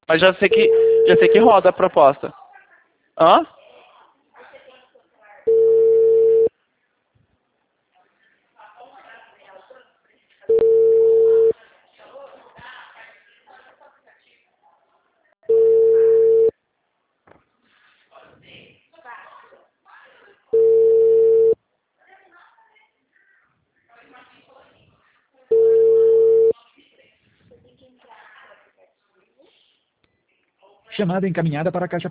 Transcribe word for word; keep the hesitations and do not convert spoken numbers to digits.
Mas já sei que, já sei que roda a proposta. Hã? Chamada encaminhada para a caixa